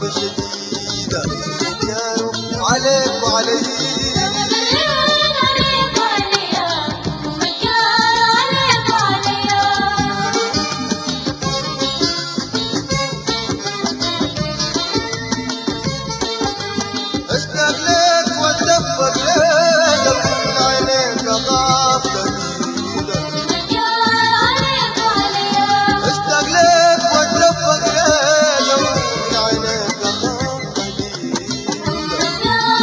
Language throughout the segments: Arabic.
محبة شديدة كانوا عليك وعلي. اشتاق لك واتدفق لك من عينيك اخاف تهديدك. اشتاق لك واتدفق لك من عينيك اخاف تهديدك.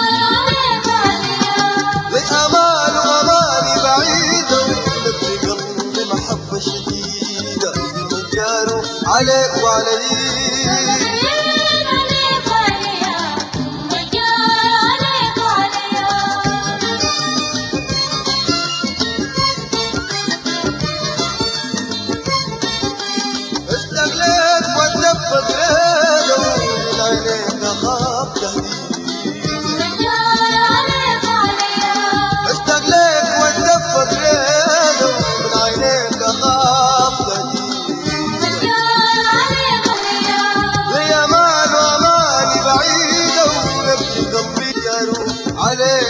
لي امال واماني بعيده ولك في قلبي محبه شديده من كانوا عليك وعلي. واتدفق ليله من عينيك اخاف تهديدك. اشتاق لك واتدفق ليله من عينيك اخاف تهديدك. لي امان واماني بعيده ونبكي قلبي كانوا عليك.